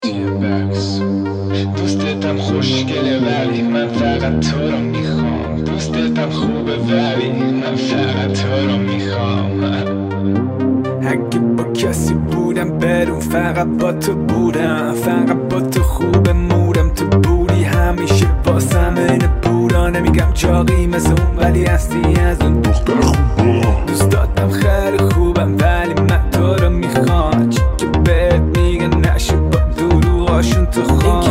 دوستتم خوشگله ولی من فقط تو رو میخوام. دوستتم خوبه ولی من فقط تو رو میخوام. اگه با کسی بودم برون فقط با تو بودم، فقط با تو خوبه مودم، تو بودی همیشه واسم اینه بودا. نمیگم چاقی مثل اون ولی هستی از اون دختر خوبه. دوست دادم خیلی خوبم ولی من تو رو میخوام. چی که بهت میگن نشه با دروغاشون تو خوام.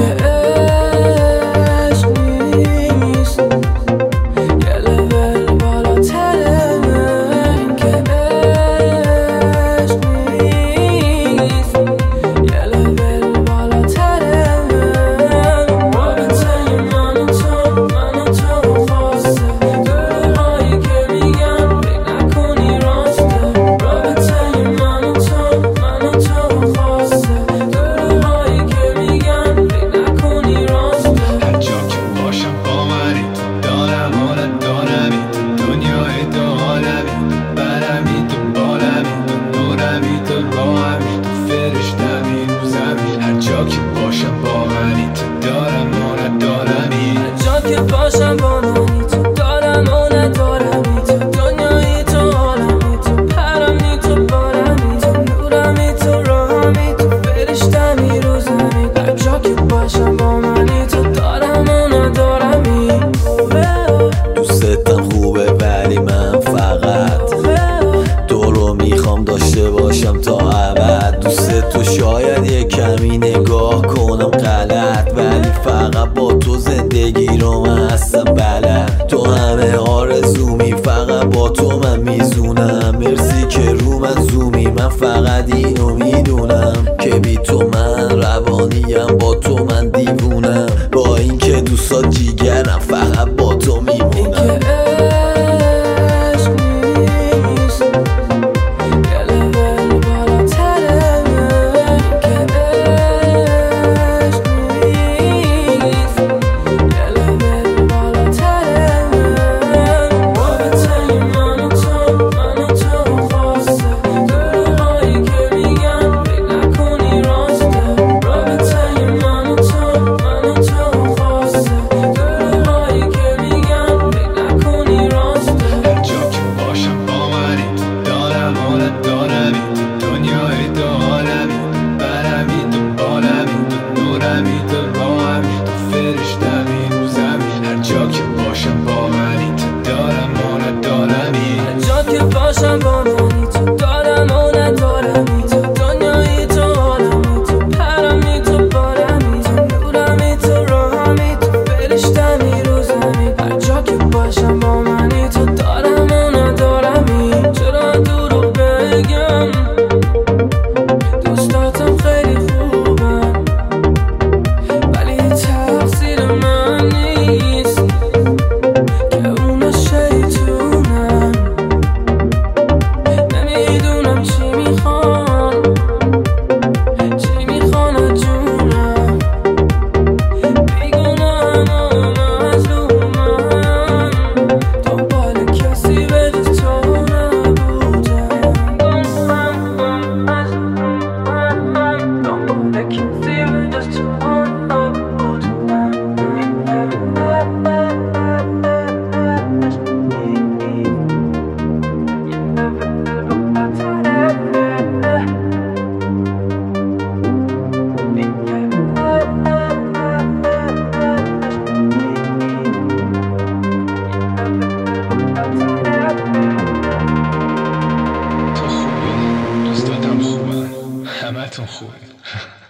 که باشم با منی تو دارم و ندارمی. جا که باشم با منی تو دارم و ندارمی. تو دنیایی تو عالمی، تو پرمی تو بارمی، تو نورمی تو راهمی، تو فرشتمی رو زمین. هر جا که باشم با منی تو دارم و ندارمی. دوستتم خوبه ولی من فقط تو رو میخوام داشته باشم تا ابد. دوست تو شاید یه کمی نگاه کنم غلط، ولی فقط با تو زندگی رو من هستم بلد. تو همه آرزومی فقط با تو من میزونم. مرسی که رو من زومی، من فقط اینو میدونم که بی تو من روانیم، با تو من دیوونم. با اینکه دوستات جیگرم فقط با تو میمونم. باشم با منی تو دارم و ندارمی. تو دنیایی تو عالمی، تو پرمی تو بارمی، تو نورمی تو راهمی، تو فرشتمی رو زمین. هر جا که باشم با منی تو دارم و ندارمی. چرا دروغ بگم دوستاتم خیلی خوبم ولی تقصیر من نیست که اونا شیطونن. دوستاتم خوبن، همه تون خوبین.